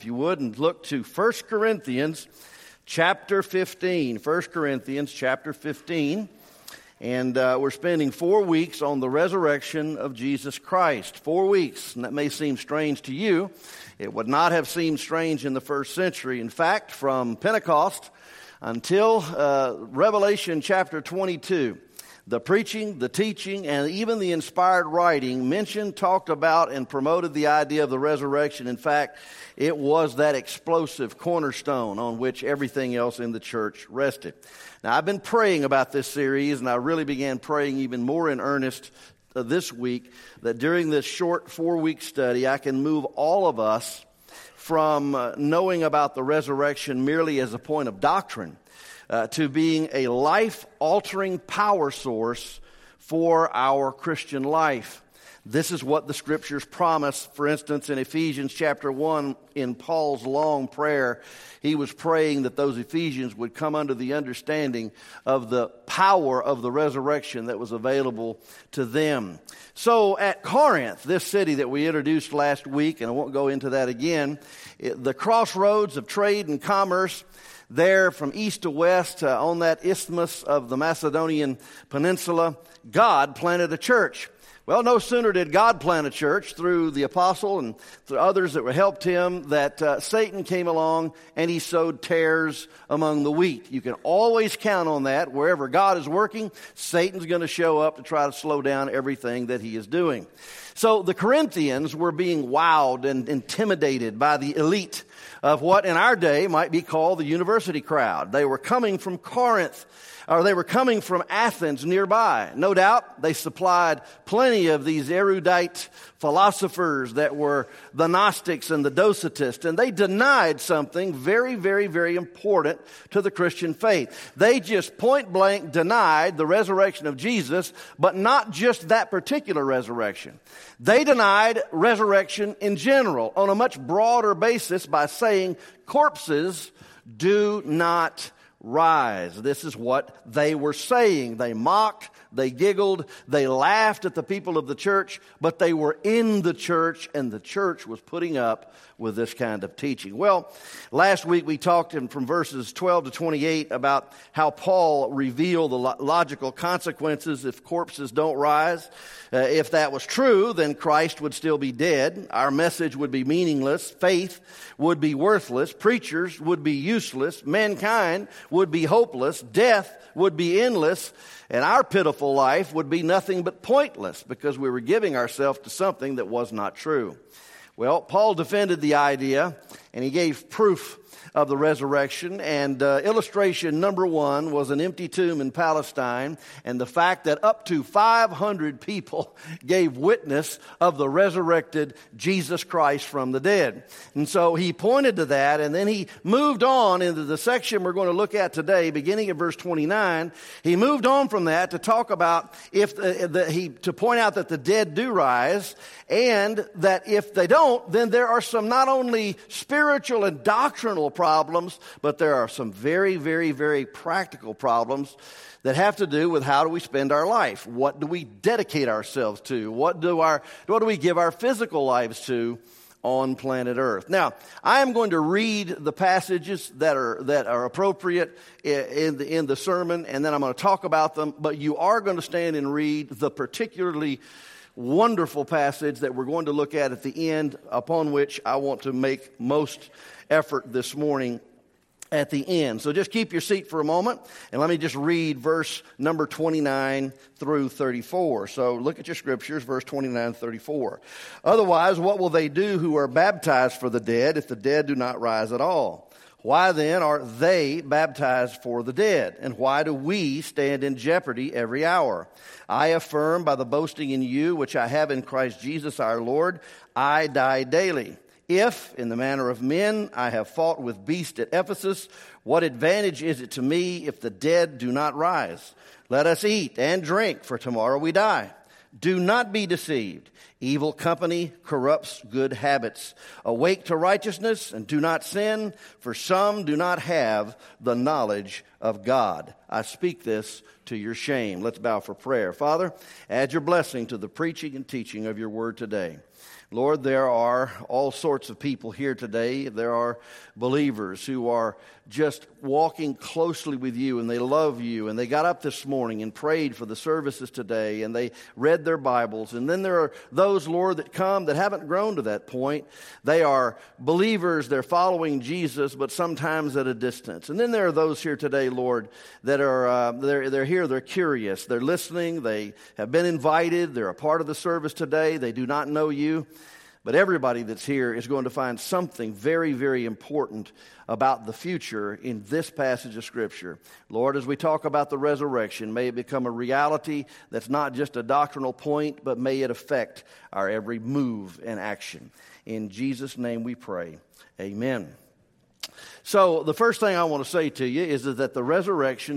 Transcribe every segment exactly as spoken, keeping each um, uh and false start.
If you would, and look to First Corinthians chapter fifteen. First Corinthians chapter fifteen. And uh, we're spending four weeks on the resurrection of Jesus Christ. Four weeks, and that may seem strange to you. It would not have seemed strange in the first century. In fact, from Pentecost until uh, Revelation chapter twenty-two, the preaching, the teaching, and even the inspired writing mentioned, talked about, and promoted the idea of the resurrection. In fact, it was that explosive cornerstone on which everything else in the church rested. Now, I've been praying about this series, and I really began praying even more in earnest uh, this week, that during this short four-week study, I can move all of us from uh, knowing about the resurrection merely as a point of doctrine uh, to being a life-altering power source for our Christian life. This is what the Scriptures promise. For instance, in Ephesians chapter one, in Paul's long prayer, he was praying that those Ephesians would come under the understanding of the power of the resurrection that was available to them. So at Corinth, this city that we introduced last week, and I won't go into that again, it, the crossroads of trade and commerce, there from east to west uh, on that isthmus of the Macedonian Peninsula, God planted a church. Well, no sooner did God plant a church through the apostle and through others that helped him that uh, Satan came along and he sowed tares among the wheat. You can always count on that. Wherever God is working, Satan's going to show up to try to slow down everything that he is doing. So the Corinthians were being wowed and intimidated by the elite of what in our day might be called the university crowd. They were coming from Corinth, or they were coming from Athens nearby. No doubt they supplied plenty of these erudite philosophers that were the Gnostics and the Docetists, and they denied something very, very, very important to the Christian faith. They just point blank denied the resurrection of Jesus, but not just that particular resurrection. They denied resurrection in general on a much broader basis by saying corpses do not rise. This is what they were saying. They mocked, they giggled, they laughed at the people of the church, but they were in the church, and the church was putting up with this kind of teaching. Well, last week we talked in, from verses twelve to twenty-eight about how Paul revealed the lo- logical consequences if corpses don't rise. Uh, if that was true, then Christ would still be dead. Our message would be meaningless. Faith would be worthless. Preachers would be useless. Mankind would be hopeless. Death would be endless. And our pitiful life would be nothing but pointless because we were giving ourselves to something that was not true. Well, Paul defended the idea, and he gave proof of the resurrection. And uh, illustration number one was an empty tomb in Palestine, and the fact that up to five hundred people gave witness of the resurrected Jesus Christ from the dead. And so he pointed to that, and then he moved on into the section we're going to look at today, beginning at verse twenty-nine. He moved on from that to talk about if the, the, he to point out that the dead do rise, and that if they don't, then there are some not only spiritual and doctrinal problems, but there are some very, very, very practical problems that have to do with how do we spend our life? What do we dedicate ourselves to? What do our what do we give our physical lives to on planet Earth? Now, I am going to read the passages that are that are appropriate in the in the sermon, and then I'm going to talk about them. But you are going to stand and read the particularly wonderful passage that we're going to look at at the end, upon which I want to make most effort this morning at the end. So just keep your seat for a moment, and let me just read verse number twenty-nine through thirty-four. So look at your scriptures, verse twenty-nine, thirty-four. Otherwise, what will they do who are baptized for the dead if the dead do not rise at all? Why then are they baptized for the dead? And why do we stand in jeopardy every hour? I affirm by the boasting in you, which I have in Christ Jesus our Lord, I die daily. If, in the manner of men, I have fought with beasts at Ephesus, what advantage is it to me if the dead do not rise? Let us eat and drink, for tomorrow we die. Do not be deceived. Evil company corrupts good habits. Awake to righteousness and do not sin, for some do not have the knowledge of God. I speak this to your shame. Let's bow for prayer. Father, add your blessing to the preaching and teaching of your word today. Lord, there are all sorts of people here today. There are believers who are just walking closely with you, and they love you, and they got up this morning and prayed for the services today, and they read their Bibles. And then there are those, Lord, that come that haven't grown to that point. They are believers, they're following Jesus, but sometimes at a distance. And then there are those here today, Lord, that are uh, they're, they're here, they're curious, they're listening, they have been invited, they're a part of the service today, they do not know you. But everybody that's here is going to find something very, very important about the future in this passage of Scripture. Lord, as we talk about the resurrection, may it become a reality that's not just a doctrinal point, but may it affect our every move and action. In Jesus' name we pray. Amen. So the first thing I want to say to you is that the resurrection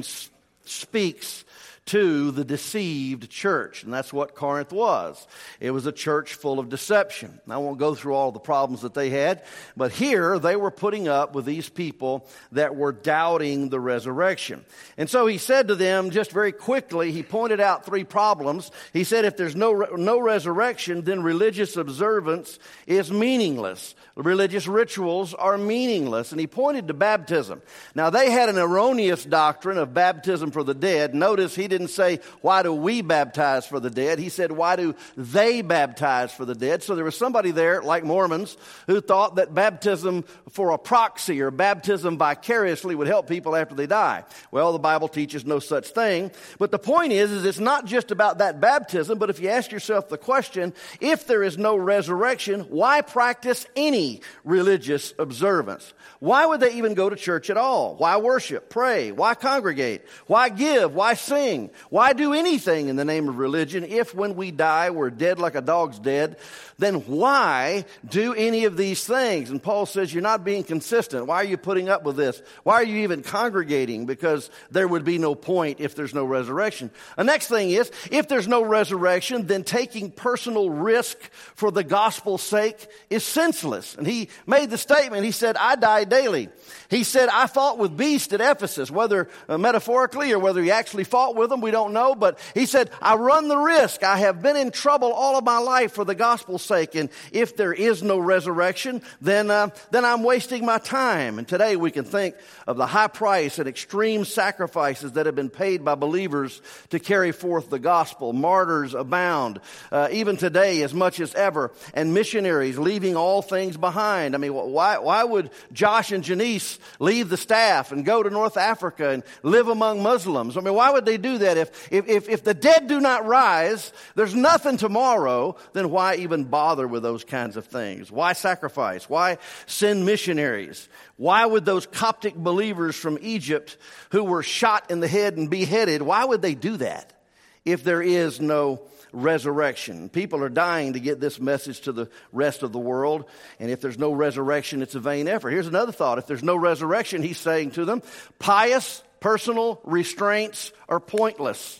speaks to the deceived church. And that's what Corinth was. It was a church full of deception. I won't go through all the problems that they had, but here they were putting up with these people that were doubting the resurrection. And so he said to them, just very quickly, he pointed out three problems. He said, if there's no, no resurrection, then religious observance is meaningless. Religious rituals are meaningless. And he pointed to baptism. Now, they had an erroneous doctrine of baptism for the dead. Notice he didn't say, why do we baptize for the dead? He said, why do they baptize for the dead? So there was somebody there, like Mormons, who thought that baptism for a proxy or baptism vicariously would help people after they die. Well, the Bible teaches no such thing. But the point is, is it's not just about that baptism, but if you ask yourself the question, if there is no resurrection, why practice any religious observance? Why would they even go to church at all? Why worship, pray? Why congregate? Why give? Why sing? Why do anything in the name of religion if when we die we're dead like a dog's dead? Then why do any of these things? And Paul says you're not being consistent. Why are you putting up with this? Why are you even congregating? Because there would be no point if there's no resurrection. The next thing is, if there's no resurrection, then taking personal risk for the gospel's sake is senseless. And he made the statement, he said, I die daily. He said, I fought with beasts at Ephesus, whether uh, metaphorically or whether he actually fought with them, we don't know. But he said, I run the risk. I have been in trouble all of my life for the gospel's sake. And if there is no resurrection, then, uh, then I'm wasting my time. And today we can think of the high price and extreme sacrifices that have been paid by believers to carry forth the gospel. Martyrs abound, uh, even today as much as ever. And missionaries leaving all things behind. I mean, why, why would Josh and Janice leave the staff and go to North Africa and live among Muslims? I mean, why would they do that? If, if, if the dead do not rise, there's nothing tomorrow, then why even bother with those kinds of things? Why sacrifice? Why send missionaries? Why would those Coptic believers from Egypt who were shot in the head and beheaded, why would they do that if there is no resurrection? People are dying to get this message to the rest of the world. And if there's no resurrection, it's a vain effort. Here's another thought. If there's no resurrection, he's saying to them, pious personal restraints are pointless.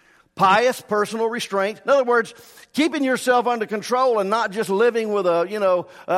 Pious personal restraint. In other words, keeping yourself under control and not just living with a, you know, a, a,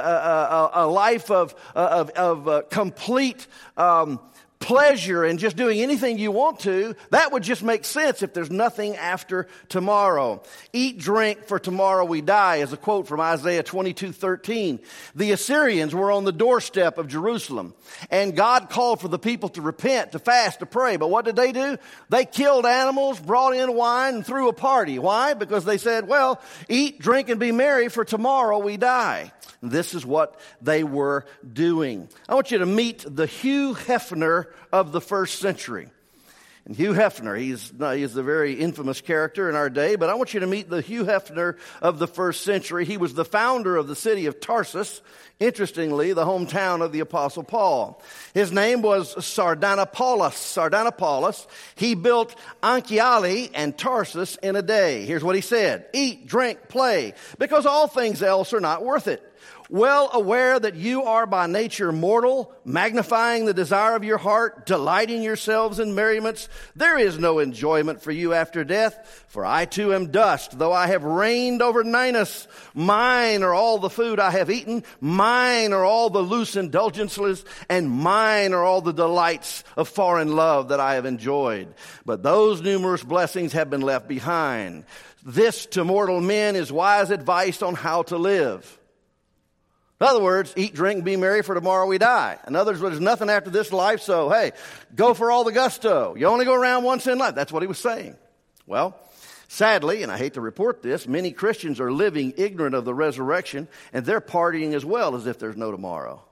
a, a life of, of, of uh, complete um, pleasure and just doing anything you want to. That would just make sense if there's nothing after tomorrow. Eat, drink, for tomorrow we die, is a quote from Isaiah twenty-two thirteen. The Assyrians were on the doorstep of Jerusalem, and God called for the people to repent, to fast, to pray. But what did they do? They killed animals, brought in wine, and threw a party. Why? Because they said, well, eat, drink, and be merry, for tomorrow we die. This is what they were doing. I want you to meet the Hugh Hefner of the first century. And Hugh Hefner, he's, he's a very infamous character in our day, but I want you to meet the Hugh Hefner of the first century. He was the founder of the city of Tarsus, interestingly, the hometown of the Apostle Paul. His name was Sardanapalus. Sardanapalus. He built Anchiali and Tarsus in a day. Here's what he said: eat, drink, play, because all things else are not worth it. well aware that you are by nature mortal, magnifying the desire of your heart, delighting yourselves in merriments. There is no enjoyment for you after death, for I too am dust, though I have reigned over Ninus. Mine are all the food I have eaten, mine are all the loose indulgences, and mine are all the delights of foreign love that I have enjoyed. But those numerous blessings have been left behind. This to mortal men is wise advice on how to live. In other words, eat, drink, and be merry, for tomorrow we die. In other words, there's nothing after this life, so hey, go for all the gusto. You only go around once in life. That's what he was saying. Well, sadly, and I hate to report this, many Christians are living ignorant of the resurrection, and they're partying as well as if there's no tomorrow.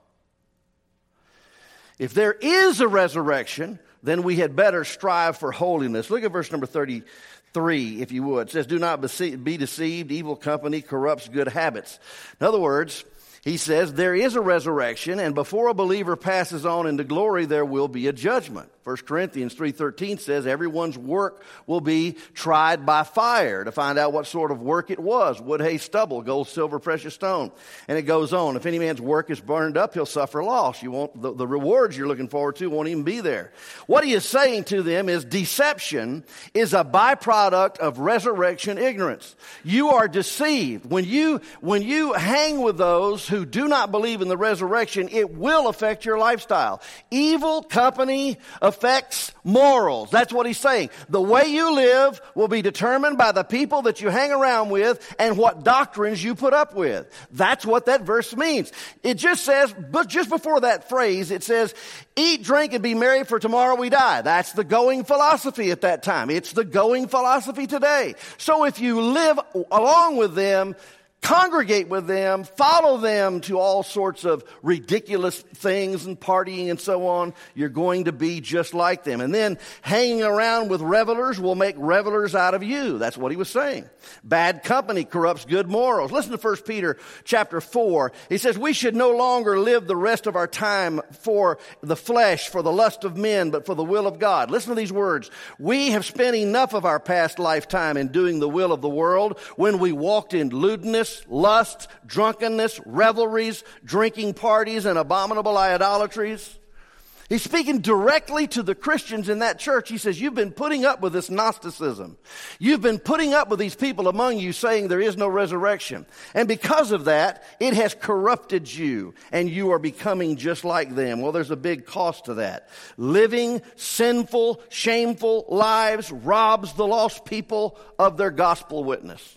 If there is a resurrection, then we had better strive for holiness. Look at verse number thirty-three, if you would. It says, do not be deceived. Evil company corrupts good habits. In other words, he says there is a resurrection, and before a believer passes on into glory, there will be a judgment. First Corinthians three thirteen says everyone's work will be tried by fire to find out what sort of work it was. Wood, hay, stubble, gold, silver, precious stone. And it goes on. If any man's work is burned up, he'll suffer loss. You won't, the, the rewards you're looking forward to won't even be there. What he is saying to them is deception is a byproduct of resurrection ignorance. You are deceived. When you, when you hang with those who do not believe in the resurrection, it will affect your lifestyle. Evil company affects morals. That's what he's saying. The way you live will be determined by the people that you hang around with and what doctrines you put up with. That's what that verse means. It just says, but just before that phrase, it says, eat, drink, and be merry, for tomorrow we die. That's the going philosophy at that time. It's the going philosophy today. So if you live along with them, congregate with them, follow them to all sorts of ridiculous things and partying and so on, you're going to be just like them. And then hanging around with revelers will make revelers out of you. That's what he was saying. Bad company corrupts good morals. Listen to First Peter chapter four. He says, we should no longer live the rest of our time for the flesh, for the lust of men, but for the will of God. Listen to these words. We have spent enough of our past lifetime in doing the will of the world when we walked in lewdness, lust, drunkenness, revelries, drinking parties, and abominable idolatries. He's speaking directly to the Christians in that church. He says, you've been putting up with this Gnosticism. You've been putting up with these people among you saying there is no resurrection. And because of that, it has corrupted you, and you are becoming just like them. Well, there's a big cost to that. Living sinful, shameful lives robs the lost people of their gospel witness.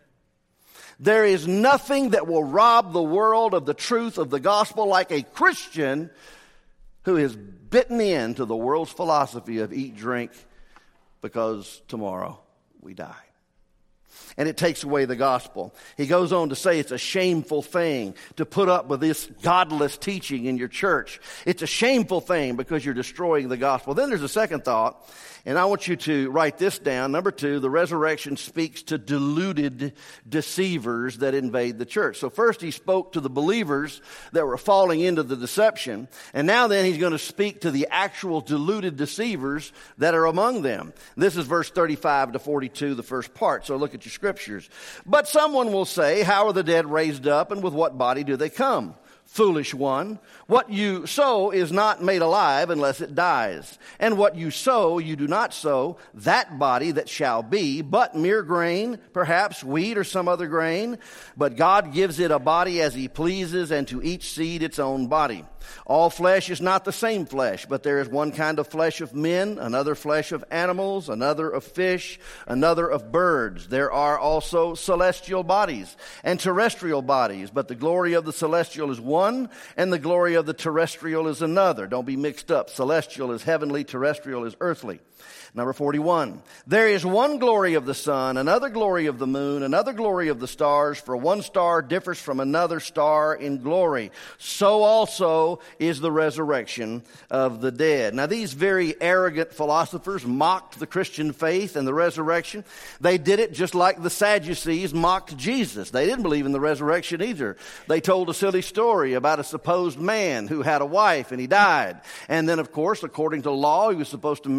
There is nothing that will rob the world of the truth of the gospel like a Christian who has bitten into the world's philosophy of eat, drink, because tomorrow we die. And it takes away the gospel. He goes on to say it's a shameful thing to put up with this godless teaching in your church. It's a shameful thing because you're destroying the gospel. Then there's a second thought, and I want you to write this down. Number two, the resurrection speaks to deluded deceivers that invade the church. So first he spoke to the believers that were falling into the deception, and now then he's going to speak to the actual deluded deceivers that are among them. This is verse thirty-five to forty-two, the first part. So look at your scriptures. But someone will say, how are the dead raised up, and with what body do they come? Foolish one, what you sow is not made alive unless it dies. And what you sow, you do not sow that body that shall be, but mere grain, perhaps wheat or some other grain. But God gives it a body as he pleases, and to each seed its own body. All flesh is not the same flesh, but there is one kind of flesh of men, another flesh of animals, another of fish, another of birds. There are also celestial bodies and terrestrial bodies, but the glory of the celestial is one, and the glory of the terrestrial is another. Don't be mixed up. Celestial is heavenly, terrestrial is earthly. Number forty-one, there is one glory of the sun, another glory of the moon, another glory of the stars, for one star differs from another star in glory. So also is the resurrection of the dead. Now, these very arrogant philosophers mocked the Christian faith and the resurrection. They did it just like the Sadducees mocked Jesus. They didn't believe in the resurrection either. They told a silly story about a supposed man who had a wife and he died. And then, of course, according to law, he was supposed to marry the bride.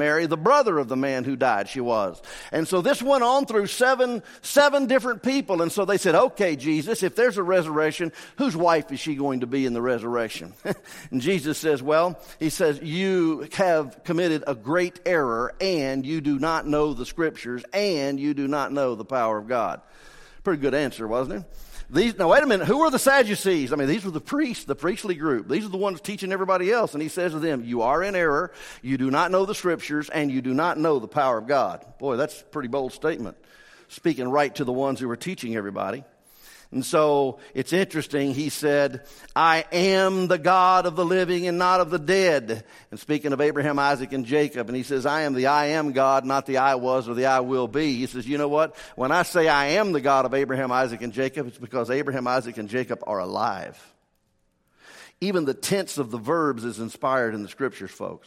brother of the man who died, she was. And so this went on through seven, seven different people. And so they said, okay, Jesus, if there's a resurrection, whose wife is she going to be in the resurrection? And Jesus says, well, he says, you have committed a great error, and you do not know the scriptures, and you do not know the power of God. Pretty good answer, wasn't it? These, now, wait a minute. Who were the Sadducees? I mean, these were the priests, the priestly group. These are the ones teaching everybody else. And he says to them, you are in error, you do not know the scriptures, and you do not know the power of God. Boy, that's a pretty bold statement, speaking right to the ones who were teaching everybody. And so it's interesting. He said, I am the God of the living and not of the dead. And speaking of Abraham, Isaac, and Jacob, and he says, I am the I am God, not the I was or the I will be. He says, you know what? When I say I am the God of Abraham, Isaac, and Jacob, it's because Abraham, Isaac, and Jacob are alive. Even the tense of the verbs is inspired in the scriptures, folks.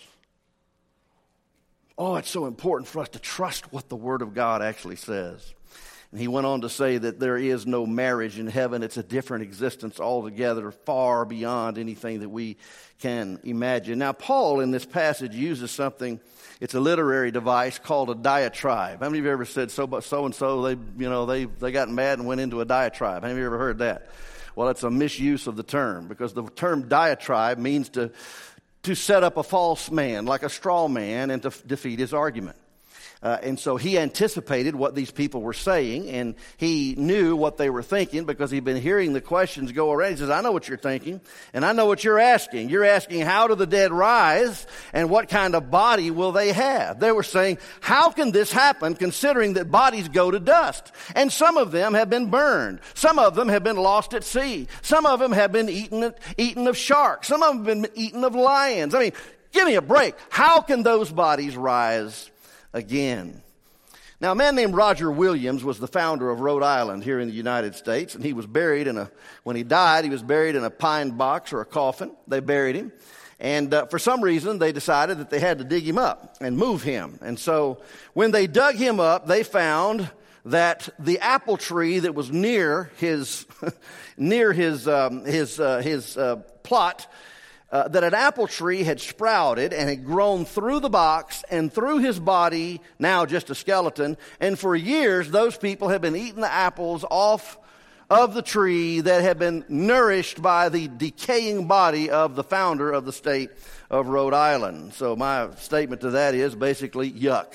Oh, it's so important for us to trust what the Word of God actually says. And he went on to say that there is no marriage in heaven. It's a different existence altogether, far beyond anything that we can imagine. Now, Paul in this passage uses something, it's a literary device called a diatribe. How many of you ever said so so and so, they you know, they, they got mad and went into a diatribe? How many of you ever heard that? Well, it's a misuse of the term, because the term diatribe means to, to set up a false man, like a straw man, and to f- defeat his argument. Uh, and so he anticipated what these people were saying, and he knew what they were thinking because he'd been hearing the questions go around. He says, I know what you're thinking, and I know what you're asking. You're asking, how do the dead rise, and what kind of body will they have? They were saying, how can this happen, considering that bodies go to dust? And some of them have been burned. Some of them have been lost at sea. Some of them have been eaten, eaten of sharks. Some of them have been eaten of lions. I mean, give me a break. How can those bodies rise again? Now, a man named Roger Williams was the founder of Rhode Island here in the United States, and he was buried in a, when he died, he was buried in a pine box or a coffin. They buried him, and uh, for some reason, they decided that they had to dig him up and move him. And so, when they dug him up, they found that the apple tree that was near his, near his, um, his, uh, his uh, plot, Uh, that an apple tree had sprouted and had grown through the box and through his body, now just a skeleton. And for years, those people had been eating the apples off of the tree that had been nourished by the decaying body of the founder of the state of Rhode Island. So my statement to that is basically yuck.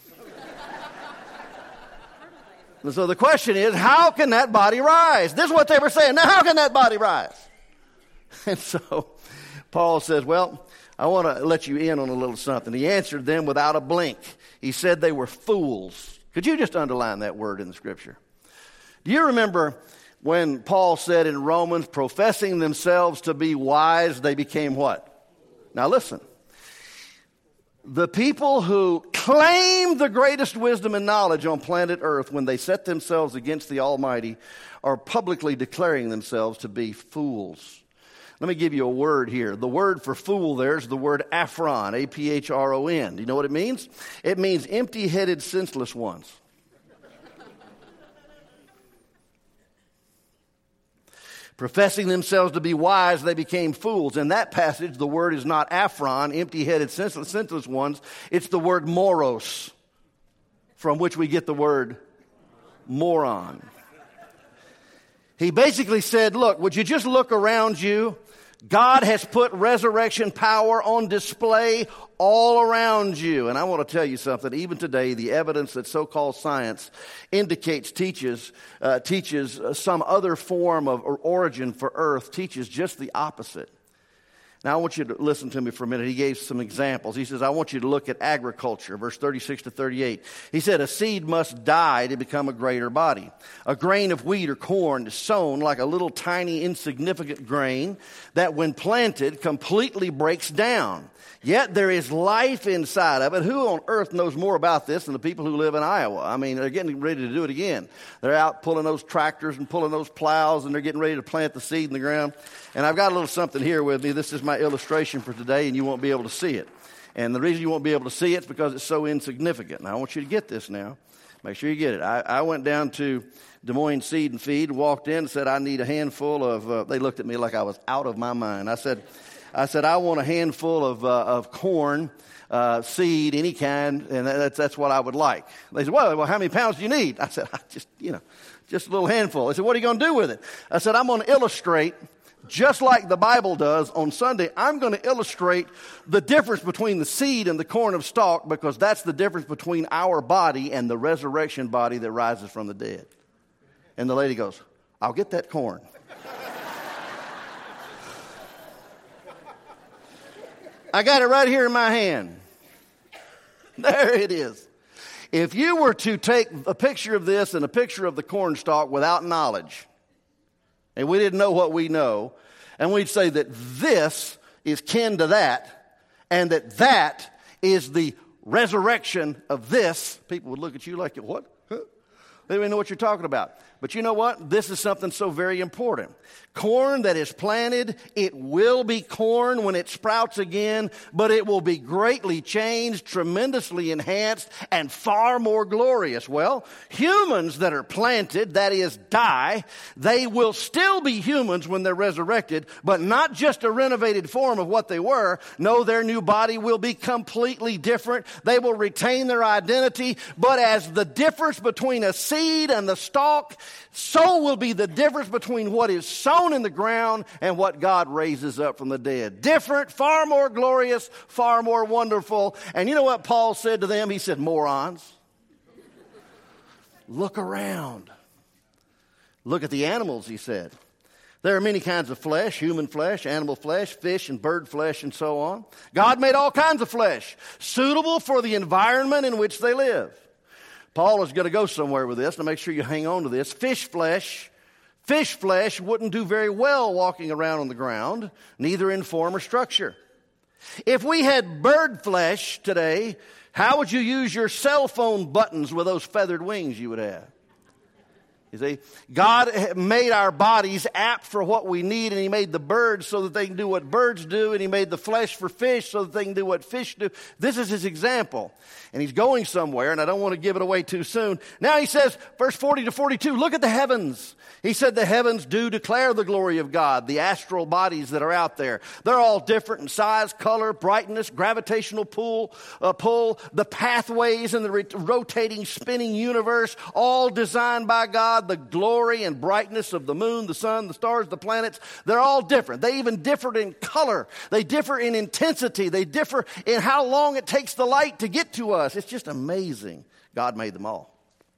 And so the question is, how can that body rise? This is what they were saying. Now, how can that body rise? And so Paul says, well, I want to let you in on a little something. He answered them without a blink. He said they were fools. Could you just underline that word in the scripture? Do you remember when Paul said in Romans, professing themselves to be wise, they became what? Now listen. The people who claim the greatest wisdom and knowledge on planet Earth, when they set themselves against the Almighty, are publicly declaring themselves to be fools. Let me give you a word here. The word for fool there is the word aphron, A P H R O N. Do you know what it means? It means empty-headed, senseless ones. Professing themselves to be wise, they became fools. In that passage, the word is not aphron, empty-headed, senseless, senseless ones. It's the word moros, from which we get the word moron. He basically said, look, would you just look around you? God has put resurrection power on display all around you. And I want to tell you something. Even today, the evidence that so-called science indicates, teaches, uh, teaches some other form of origin for Earth, teaches just the opposite. Now, I want you to listen to me for a minute. He gave some examples. He says, I want you to look at agriculture, verse thirty-six to thirty-eight. He said, a seed must die to become a greater body. A grain of wheat or corn is sown like a little tiny insignificant grain that when planted completely breaks down. Yet there is life inside of it. Who on earth knows more about this than the people who live in Iowa? I mean, they're getting ready to do it again. They're out pulling those tractors and pulling those plows, and they're getting ready to plant the seed in the ground. And I've got a little something here with me. This is my illustration for today, and you won't be able to see it. And the reason you won't be able to see it is because it's so insignificant. Now, I want you to get this now. Make sure you get it. I, I went down to Des Moines Seed and Feed, walked in and said, I need a handful of, uh, they looked at me like I was out of my mind. I said, I said, I want a handful of, uh, of corn, uh, seed, any kind, and that's, that's what I would like. They said, well, well, how many pounds do you need? I said, I just, you know, just a little handful. They said, what are you going to do with it? I said, I'm going to illustrate, just like the Bible does on Sunday, I'm going to illustrate the difference between the seed and the corn of stalk, because that's the difference between our body and the resurrection body that rises from the dead. And the lady goes, I'll get that corn. I got it right here in my hand. There it is. If you were to take a picture of this and a picture of the corn stalk without knowledge, and we didn't know what we know, and we'd say that this is kin to that, and that that is the resurrection of this, people would look at you like, what? Huh? They don't even know what you're talking about. But you know what? This is something so very important. Corn that is planted, it will be corn when it sprouts again, but it will be greatly changed, tremendously enhanced, and far more glorious. Well, humans that are planted, that is, die, they will still be humans when they're resurrected, but not just a renovated form of what they were. No, their new body will be completely different. They will retain their identity, but as the difference between a seed and the stalk, so will be the difference between what is sown in the ground and what God raises up from the dead. Different, far more glorious, far more wonderful. And you know what Paul said to them? He said, morons. Look around. Look at the animals, he said. There are many kinds of flesh, human flesh, animal flesh, fish and bird flesh, and so on. God made all kinds of flesh, suitable for the environment in which they live. Paul is going to go somewhere with this, and make sure you hang on to this. Fish flesh, fish flesh wouldn't do very well walking around on the ground, neither in form or structure. If we had bird flesh today, how would you use your cell phone buttons with those feathered wings you would have? You see, God made our bodies apt for what we need, and He made the birds so that they can do what birds do, and He made the flesh for fish so that they can do what fish do. This is His example, and He's going somewhere, and I don't want to give it away too soon. Now He says, verse forty to forty-two, look at the heavens. He said the heavens do declare the glory of God, the astral bodies that are out there. They're all different in size, color, brightness, gravitational pull, uh, pull, the pathways in the re- rotating, spinning universe, all designed by God. The glory and brightness of the moon, the sun, the stars, the planets, they're all different. They even differ in color. They differ in intensity. They differ in how long it takes the light to get to us. It's just amazing. God made them all.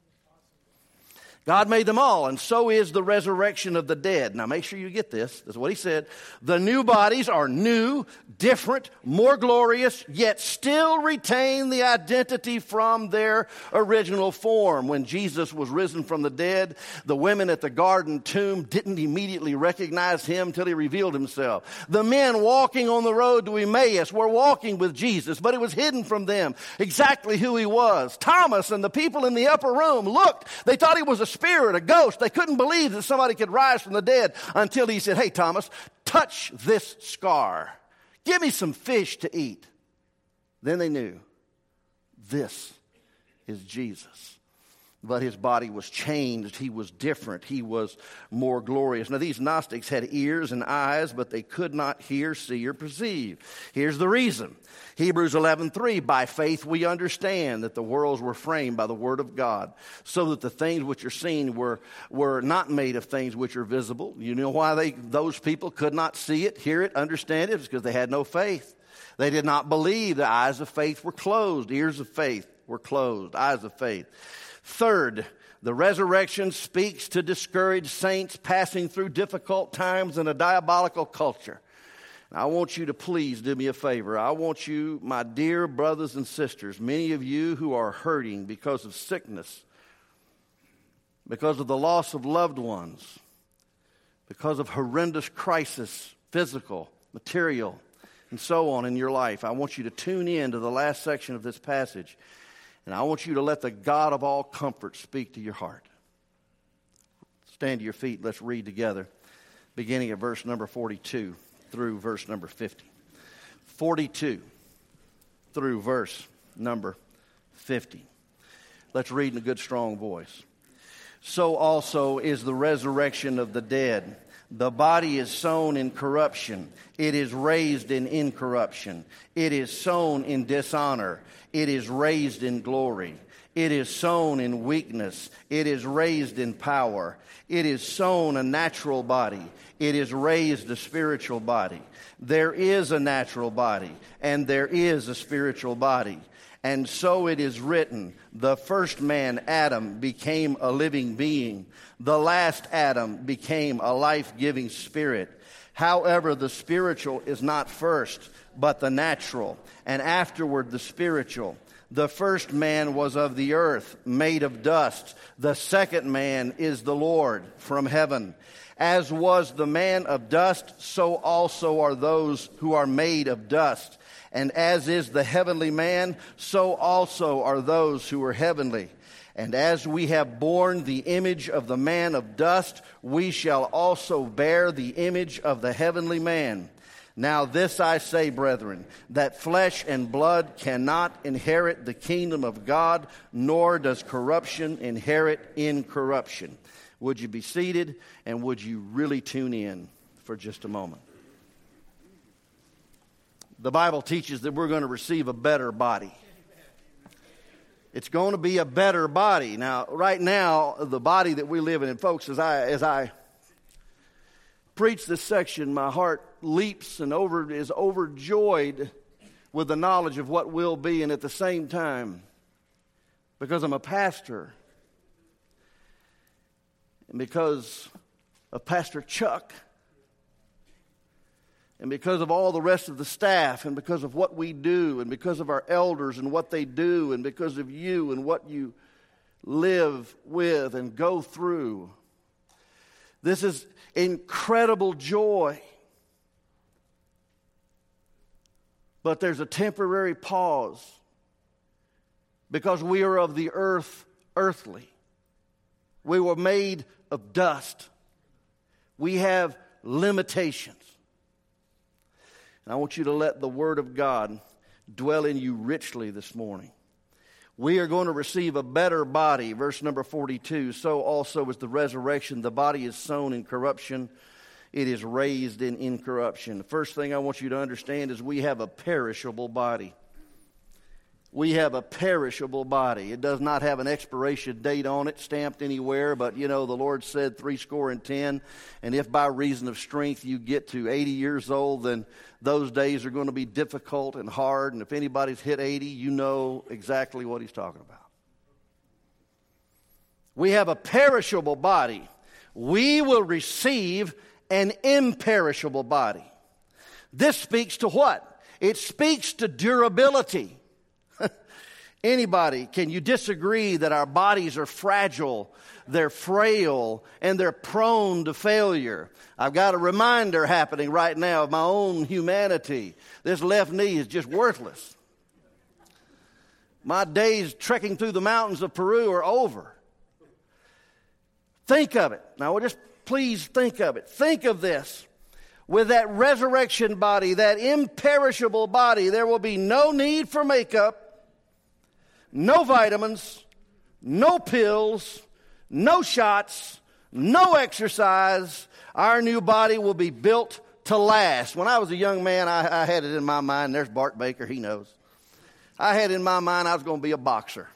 God made them all, and so is the resurrection of the dead. Now make sure you get this. That's what He said. The new bodies are new, different, more glorious, yet still retain the identity from their original form. When Jesus was risen from the dead, the women at the garden tomb didn't immediately recognize Him till He revealed Himself. The men walking on the road to Emmaus were walking with Jesus, but it was hidden from them exactly who He was. Thomas and the people in the upper room looked. They thought He was a spirit, a ghost. They couldn't believe that somebody could rise from the dead until He said, hey, Thomas, touch this scar. Give me some fish to eat. Then they knew this is Jesus. But His body was changed. He was different. He was more glorious. Now, these Gnostics had ears and eyes, but they could not hear, see, or perceive. Here's the reason. Hebrews eleven three, by faith we understand that the worlds were framed by the word of God, so that the things which are seen were, were not made of things which are visible. You know why they those people could not see it, hear it, understand it? It's because they had no faith. They did not believe. The eyes of faith were closed. Ears of faith were closed. Eyes of faith. Third, the resurrection speaks to discouraged saints passing through difficult times in a diabolical culture. I want you to please do me a favor. I want you, my dear brothers and sisters, many of you who are hurting because of sickness, because of the loss of loved ones, because of horrendous crisis, physical, material, and so on in your life. I want you to tune in to the last section of this passage. And I want you to let the God of all comfort speak to your heart. Stand to your feet. Let's read together, beginning at verse number forty-two through verse number fifty. forty-two through verse number fifty. Let's read in a good, strong voice. So also is the resurrection of the dead. The body is sown in corruption. It is raised in incorruption. It is sown in dishonor. It is raised in glory. It is sown in weakness. It is raised in power. It is sown a natural body. It is raised a spiritual body. There is a natural body, and there is a spiritual body. And so it is written, the first man, Adam, became a living being. The last Adam became a life-giving spirit. However, the spiritual is not first, but the natural, and afterward the spiritual. The first man was of the earth, made of dust. The second man is the Lord from heaven. As was the man of dust, so also are those who are made of dust. And as is the heavenly man, so also are those who are heavenly. And as we have borne the image of the man of dust, we shall also bear the image of the heavenly man. Now this I say, brethren, that flesh and blood cannot inherit the kingdom of God, nor does corruption inherit incorruption. Would you be seated, and would you really tune in for just a moment? The Bible teaches that we're going to receive a better body. It's going to be a better body. Now, right now, the body that we live in, and folks, as I as I preach this section, my heart leaps and over is overjoyed with the knowledge of what will be, and at the same time, because I'm a pastor, and because of Pastor Chuck, and because of all the rest of the staff, and because of what we do, and because of our elders and what they do, and because of you and what you live with and go through. This is incredible joy. But there's a temporary pause because we are of the earth, earthly. We were made of dust. We have limitations. And I want you to let the Word of God dwell in you richly this morning. We are going to receive a better body. Verse number forty-two, so also is the resurrection. The body is sown in corruption. It is raised in incorruption. The first thing I want you to understand is we have a perishable body. We have a perishable body. It does not have an expiration date on it stamped anywhere, but you know, the Lord said three score and ten, and if by reason of strength you get to eighty years old, then those days are going to be difficult and hard, and if anybody's hit eighty, you know exactly what he's talking about. We have a perishable body. We will receive an imperishable body. This speaks to what? It speaks to durability. Anybody, can you disagree that our bodies are fragile, they're frail, and they're prone to failure? I've got a reminder happening right now of my own humanity. This left knee is just worthless. My days trekking through the mountains of Peru are over. Think of it. Now, just please think of it. Think of this. With that resurrection body, that imperishable body, there will be no need for makeup, no vitamins, no pills, no shots, no exercise. Our new body will be built to last. When I was a young man, I, I had it in my mind. There's Bart Baker, he knows. I had in my mind I was going to be a boxer.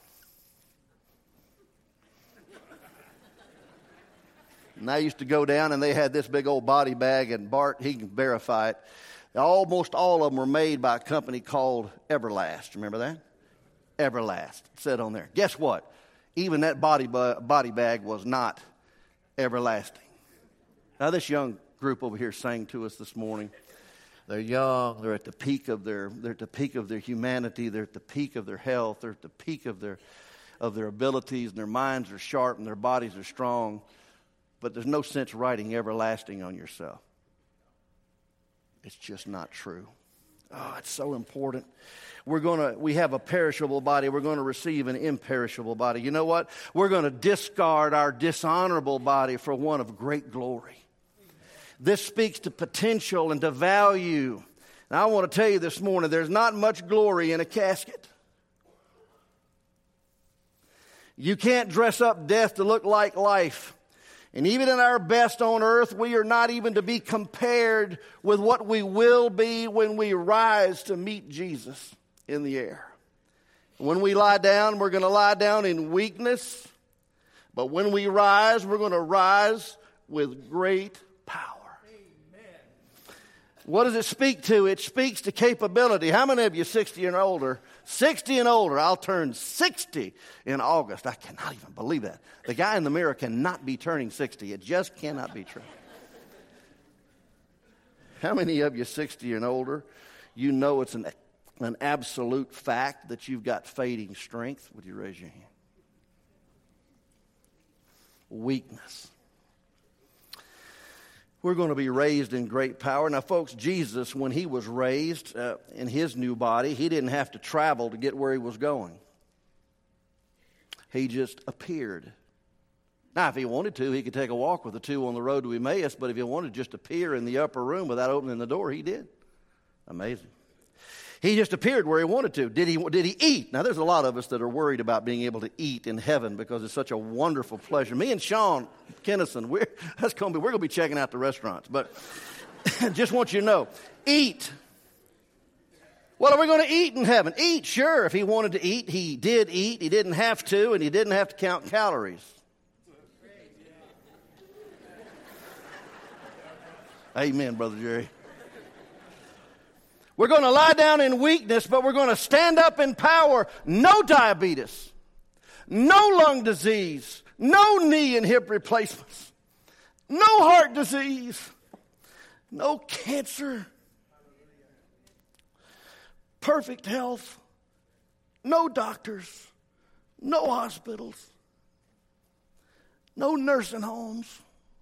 And I used to go down, and they had this big old body bag, and Bart, he can verify it. Almost all of them were made by a company called Everlast. Remember that? Everlast. It said on there. Guess what? Even that body body bag was not everlasting. Now, this young group over here sang to us this morning. They're young. They're at the peak of their. They're at the peak of their humanity. They're at the peak of their health. They're at the peak of their, of their abilities. And their minds are sharp and their bodies are strong. But there's no sense writing everlasting on yourself. It's just not true. Oh, it's so important. We're gonna, we have a perishable body. We're going to receive an imperishable body. You know what? We're going to discard our dishonorable body for one of great glory. This speaks to potential and to value. Now, I want to tell you this morning, there's not much glory in a casket. You can't dress up death to look like life. And even in our best on earth, we are not even to be compared with what we will be when we rise to meet Jesus in the air. When we lie down, we're going to lie down in weakness. But when we rise, we're going to rise with great power. Amen. What does it speak to? It speaks to capability. How many of you sixty and older? sixty and older. I'll turn sixty in August. I cannot even believe that. The guy in the mirror cannot be turning sixty. It just cannot be true. How many of you sixty and older, you know it's an, an absolute fact that you've got fading strength? Would you raise your hand? Weakness. We're going to be raised in great power. Now, folks, Jesus, when he was raised uh, in his new body, he didn't have to travel to get where he was going. He just appeared. Now, if he wanted to, he could take a walk with the two on the road to Emmaus, but if he wanted to just appear in the upper room without opening the door, he did. Amazing. He just appeared where he wanted to. Did he, did he eat? Now, there's a lot of us that are worried about being able to eat in heaven because it's such a wonderful pleasure. Me and Sean Kennison, we're, that's gonna be, we're going to be checking out the restaurants. But just want you to know, eat. What are we going to eat in heaven? Eat, sure. If he wanted to eat, he did eat. He didn't have to, and he didn't have to count calories. Amen, Brother Jerry. We're going to lie down in weakness, but we're going to stand up in power. No diabetes, no lung disease, no knee and hip replacements, no heart disease, no cancer, perfect health, no doctors, no hospitals, no nursing homes.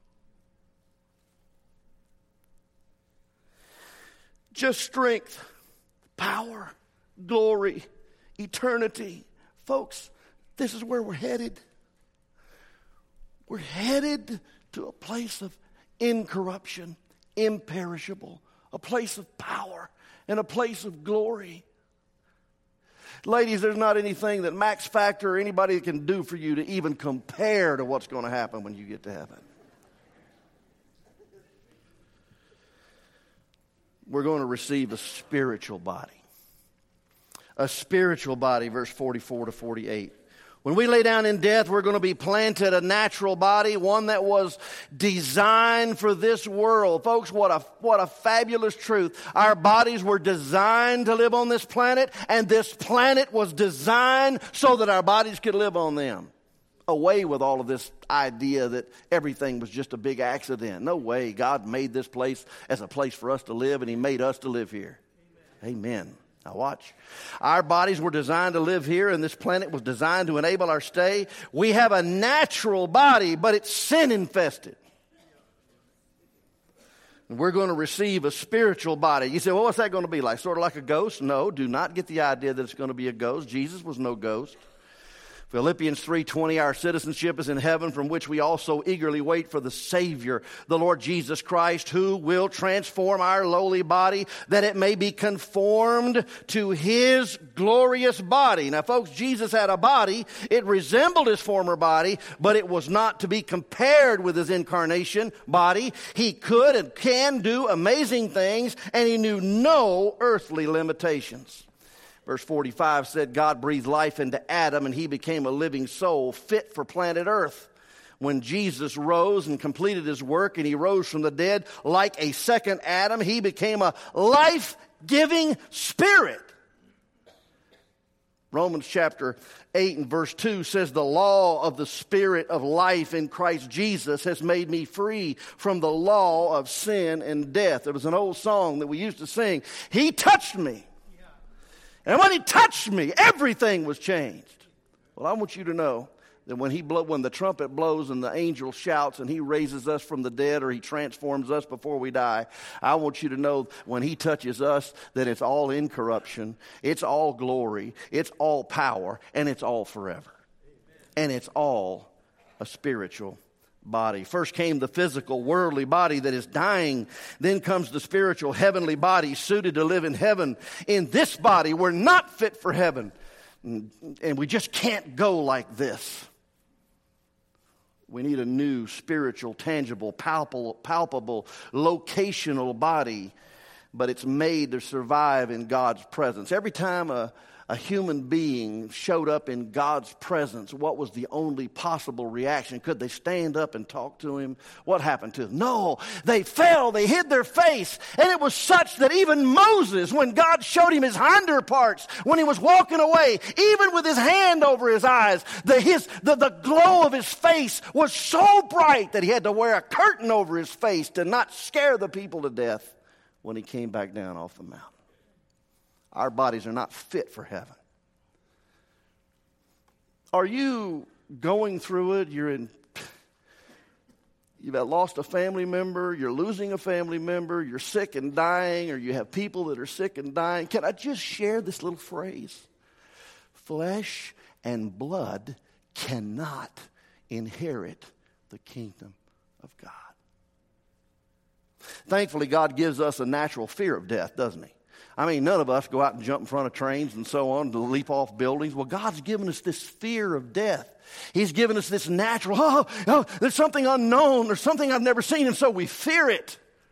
Just strength, power, glory, eternity. Folks, this is where we're headed. We're headed to a place of incorruption, imperishable, a place of power, and a place of glory. Ladies, there's not anything that Max Factor or anybody can do for you to even compare to what's going to happen when you get to heaven. We're going to receive a spiritual body. A spiritual body, verse forty-four to forty-eight. When we lay down in death, we're going to be planted a natural body, one that was designed for this world. Folks, what a, what a fabulous truth. Our bodies were designed to live on this planet, and this planet was designed so that our bodies could live on them. Away with all of this idea that everything was just a big accident. No way. God made this place as a place for us to live, and he made us to live here. Amen. Amen. Now watch. Our bodies were designed to live here, and this planet was designed to enable our stay. We have a natural body, but it's sin infested. And we're going to receive a spiritual body. You say, well, what's that going to be like? Sort of like a ghost? No, do not get the idea that it's going to be a ghost. Jesus was no ghost. Philippians three twenty, our citizenship is in heaven, from which we also eagerly wait for the Savior, the Lord Jesus Christ, who will transform our lowly body that it may be conformed to his glorious body. Now, folks, Jesus had a body. It resembled his former body, but it was not to be compared with his incarnation body. He could and can do amazing things, and he knew no earthly limitations. Verse forty-five said, God breathed life into Adam, and he became a living soul fit for planet Earth. When Jesus rose and completed his work, and he rose from the dead like a second Adam, he became a life-giving spirit. Romans chapter eight and verse two says, the law of the Spirit of life in Christ Jesus has made me free from the law of sin and death. There was an old song that we used to sing. He touched me. And when he touched me, everything was changed. Well, I want you to know that when he blow, when the trumpet blows and the angel shouts and he raises us from the dead, or he transforms us before we die, I want you to know when he touches us that it's all incorruption, it's all glory, it's all power, and it's all forever. Amen. And it's all a spiritual body. First came the physical, worldly body that is dying. Then comes the spiritual, heavenly body suited to live in heaven. In this body, we're not fit for heaven. And we just can't go like this. We need a new spiritual, tangible, palpable, palpable, locational body, but it's made to survive in God's presence. Every time a, a human being showed up in God's presence, what was the only possible reaction? Could they stand up and talk to him? What happened to them? No, they fell, they hid their face, and it was such that even Moses, when God showed him his hinder parts, when he was walking away, even with his hand over his eyes, the, his, the, the glow of his face was so bright that he had to wear a curtain over his face to not scare the people to death when he came back down off the mountain. Our bodies are not fit for heaven. Are you going through it? You're in, you've lost a family member, you're losing a family member, you're sick and dying, or you have people that are sick and dying. Can I just share this little phrase? Flesh and blood cannot inherit the kingdom of God. Thankfully, God gives us a natural fear of death, doesn't he? I mean, none of us go out and jump in front of trains and so on to leap off buildings. Well, God's given us this fear of death. He's given us this natural, oh, oh, there's something unknown, there's something I've never seen, and so we fear it.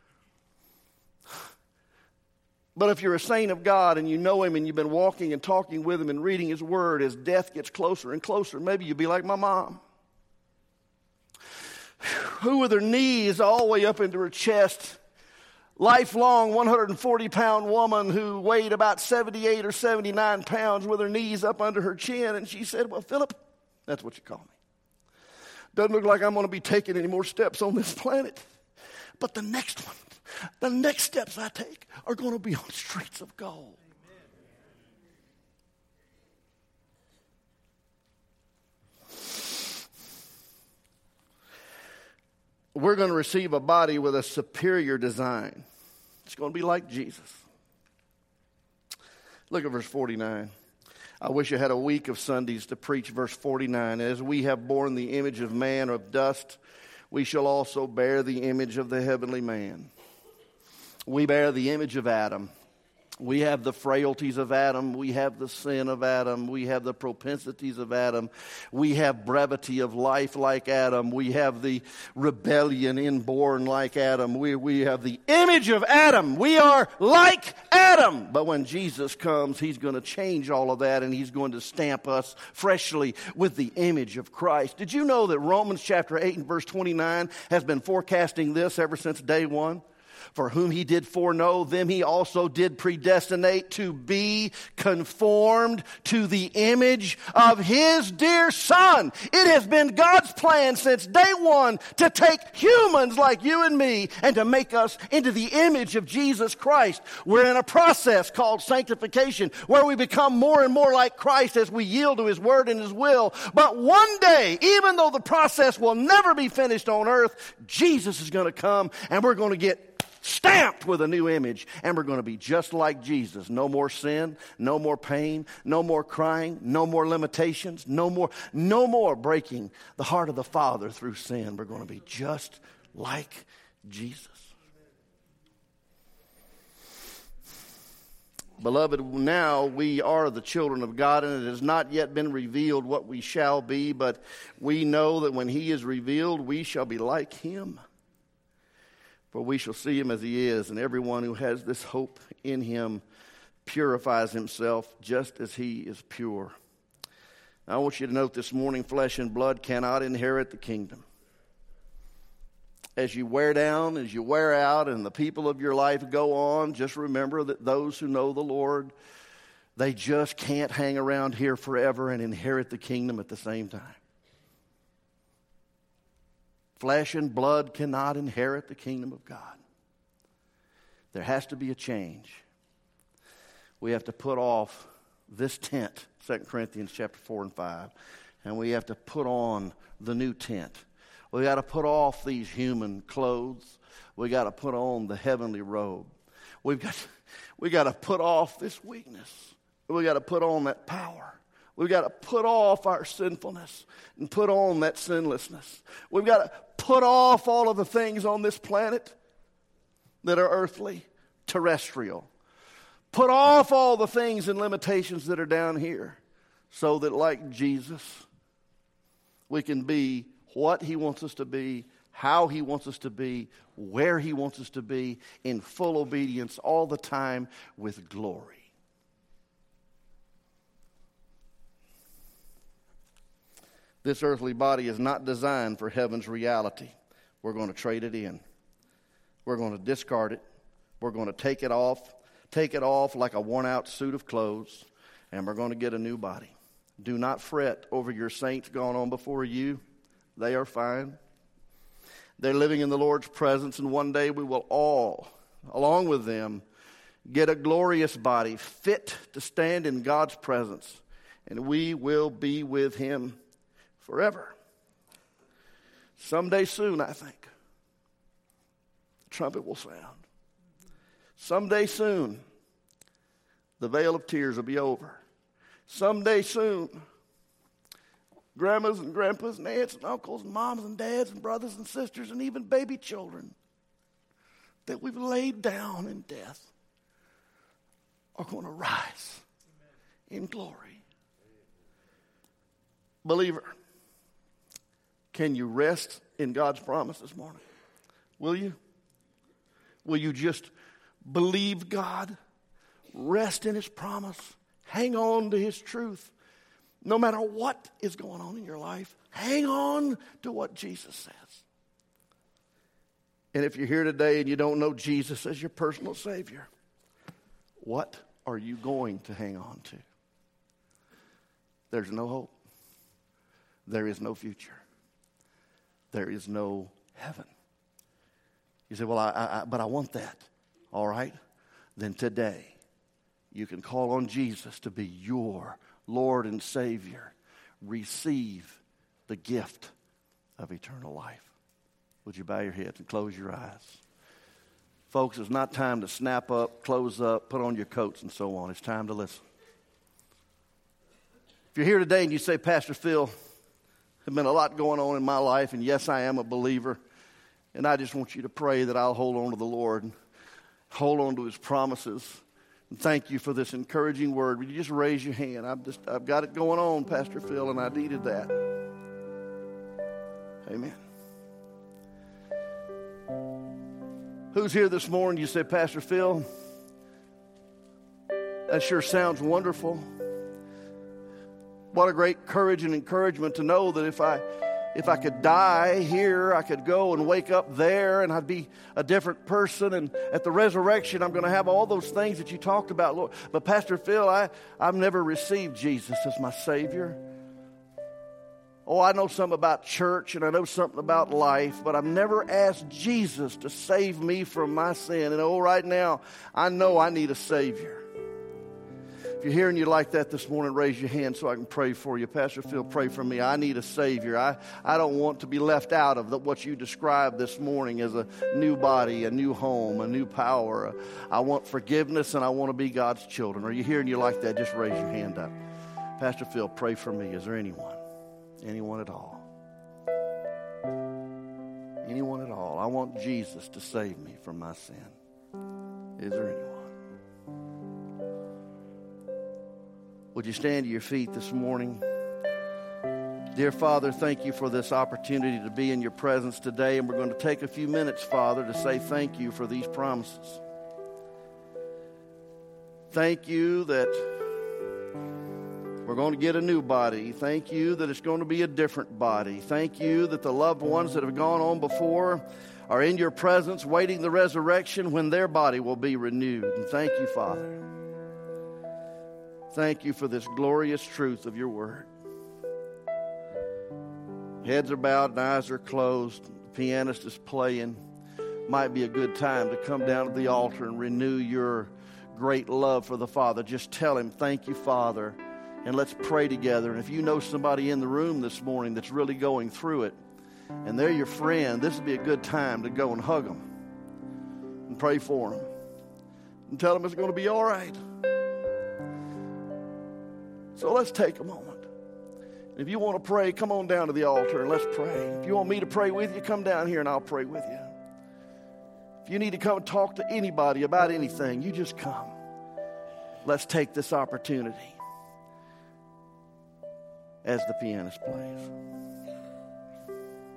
But if you're a saint of God and you know him and you've been walking and talking with him and reading his word, as death gets closer and closer, maybe you'll be like my mom, who with her knees all the way up into her chest, lifelong one hundred forty pound woman who weighed about seventy-eight or seventy-nine pounds with her knees up under her chin. And she said, well, Philip, that's what you call me. Doesn't look like I'm going to be taking any more steps on this planet. But the next one, the next steps I take are going to be on streets of gold. We're going to receive a body with a superior design. It's going to be like Jesus. Look at verse forty-nine. I wish I had a week of Sundays to preach verse forty-nine. As we have borne the image of man of dust, we shall also bear the image of the heavenly man. We bear the image of Adam. We have the frailties of Adam. We have the sin of Adam. We have the propensities of Adam. We have brevity of life like Adam. We have the rebellion inborn like Adam. We, we have the image of Adam. We are like Adam. But when Jesus comes, he's going to change all of that, and he's going to stamp us freshly with the image of Christ. Did you know that Romans chapter eight and verse twenty-nine has been forecasting this ever since day one? For whom he did foreknow, them he also did predestinate to be conformed to the image of his dear Son. It has been God's plan since day one to take humans like you and me and to make us into the image of Jesus Christ. We're in a process called sanctification where we become more and more like Christ as we yield to his word and his will. But one day, even though the process will never be finished on earth, Jesus is going to come and we're going to get stamped with a new image, and we're going to be just like Jesus. No more sin, no more pain, no more crying, no more limitations, no more, no more breaking the heart of the Father through sin. We're going to be just like Jesus. Beloved, now we are the children of God, and it has not yet been revealed what we shall be, but we know that when he is revealed, we shall be like him. For we shall see him as he is, and everyone who has this hope in him purifies himself just as he is pure. Now, I want you to note this morning, flesh and blood cannot inherit the kingdom. As you wear down, as you wear out, and the people of your life go on, just remember that those who know the Lord, they just can't hang around here forever and inherit the kingdom at the same time. Flesh and blood cannot inherit the kingdom of God. There has to be a change. We have to put off this tent, Second Corinthians chapter four and five, and we have to put on the new tent. We got to put off these human clothes. We got to put on the heavenly robe. We've got, we got to put off this weakness. We got to put on that power. We've got to put off our sinfulness and put on that sinlessness. We've got to put off all of the things on this planet that are earthly, terrestrial. Put off all the things and limitations that are down here so that, like Jesus, we can be what He wants us to be, how He wants us to be, where He wants us to be, in full obedience all the time with glory. This earthly body is not designed for heaven's reality. We're going to trade it in. We're going to discard it. We're going to take it off, take it off like a worn-out suit of clothes, and we're going to get a new body. Do not fret over your saints gone on before you. They are fine. They're living in the Lord's presence, and one day we will all, along with them, get a glorious body fit to stand in God's presence, and we will be with Him forever. Someday soon, I think, the trumpet will sound. Someday soon, the veil of tears will be over. Someday soon, grandmas and grandpas and aunts and uncles and moms and dads and brothers and sisters and even baby children that we've laid down in death are going to rise in glory. Believer, can you rest in God's promise this morning? Will you? Will you just believe God? Rest in His promise. Hang on to His truth. No matter what is going on in your life, hang on to what Jesus says. And if you're here today and you don't know Jesus as your personal Savior, what are you going to hang on to? There's no hope. There is no future. There is no heaven. You say, well, I, I, but I want that. All right. Then today, you can call on Jesus to be your Lord and Savior. Receive the gift of eternal life. Would you bow your heads and close your eyes? Folks, it's not time to snap up, close up, put on your coats and so on. It's time to listen. If you're here today and you say, Pastor Phil, there's been a lot going on in my life, and yes, I am a believer, and I just want you to pray that I'll hold on to the Lord and hold on to His promises. And thank you for this encouraging word. Would you just raise your hand? I've just I've got it going on, Pastor Phil, and I needed that. Amen. Who's here this morning? You say, Pastor Phil, that sure sounds wonderful. What a great courage and encouragement to know that if I if I could die here, I could go and wake up there and I'd be a different person. And at the resurrection, I'm going to have all those things that you talked about, Lord. But Pastor Phil, I, I've never received Jesus as my Savior. Oh, I know something about church and I know something about life, but I've never asked Jesus to save me from my sin. And oh, right now, I know I need a Savior. If you're hearing you like that this morning, raise your hand so I can pray for you. Pastor Phil, pray for me. I need a Savior. I, I don't want to be left out of the, what you described this morning as a new body, a new home, a new power. I want forgiveness and I want to be God's children. Are you hearing you like that? Just raise your hand up. Pastor Phil, pray for me. Is there anyone? Anyone at all? Anyone at all? I want Jesus to save me from my sin. Is there anyone? Would you stand to your feet this morning? Dear Father, thank you for this opportunity to be in your presence today. And we're going to take a few minutes, Father, to say thank you for these promises. Thank you that we're going to get a new body. Thank you that it's going to be a different body. Thank you that the loved ones that have gone on before are in your presence, waiting the resurrection when their body will be renewed. And thank you, Father. Thank you for this glorious truth of your word. Heads are bowed and eyes are closed. The pianist is playing. Might be a good time to come down to the altar and renew your great love for the Father. Just tell Him, thank you, Father. And let's pray together. And if you know somebody in the room this morning that's really going through it, and they're your friend, this would be a good time to go and hug them and pray for them. And tell them it's going to be all right. So let's take a moment. And if you want to pray, come on down to the altar and let's pray. If you want me to pray with you, come down here and I'll pray with you. If you need to come and talk to anybody about anything, you just come. Let's take this opportunity as the pianist plays.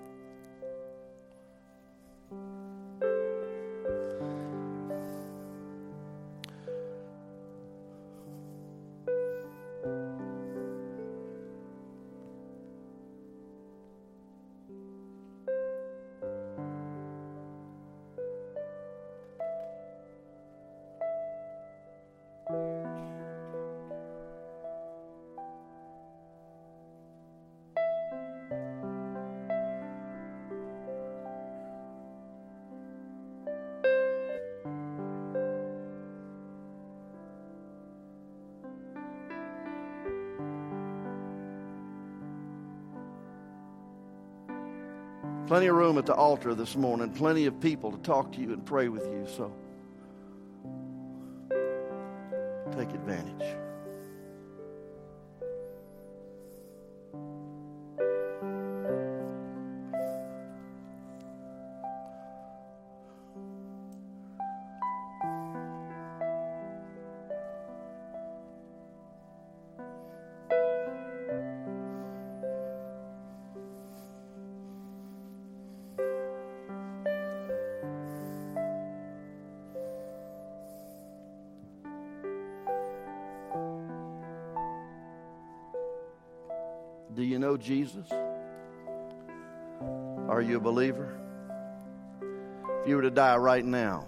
Plenty of room at the altar this morning. Plenty of people to talk to you and pray with you. So take advantage. Do you know Jesus? Are you a believer? If you were to die right now,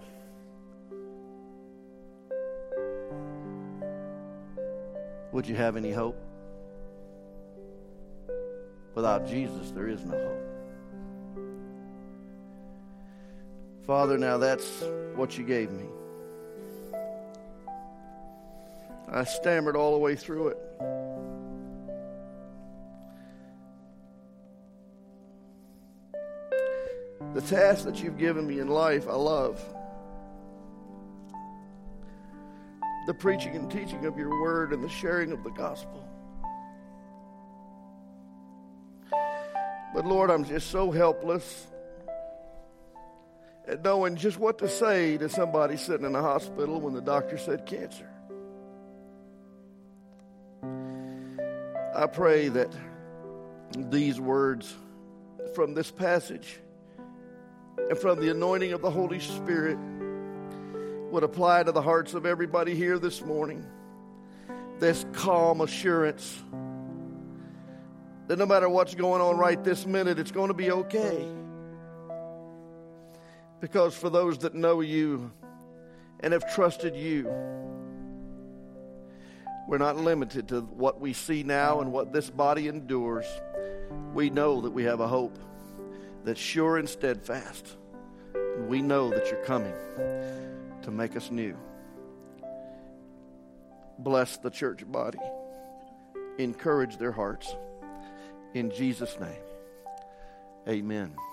would you have any hope? Without Jesus, there is no hope. Father, now that's what you gave me. I stammered all the way through it. The task that you've given me in life, I love. The preaching and teaching of your word and the sharing of the gospel. But Lord, I'm just so helpless at knowing just what to say to somebody sitting in a hospital when the doctor said cancer. I pray that these words from this passage and from the anointing of the Holy Spirit would apply to the hearts of everybody here this morning. This calm assurance that no matter what's going on right this minute, it's going to be okay. Because for those that know you and have trusted you, we're not limited to what we see now and what this body endures. We know that we have a hope that's sure and steadfast. And we know that you're coming to make us new. Bless the church body. Encourage their hearts. In Jesus' name, amen.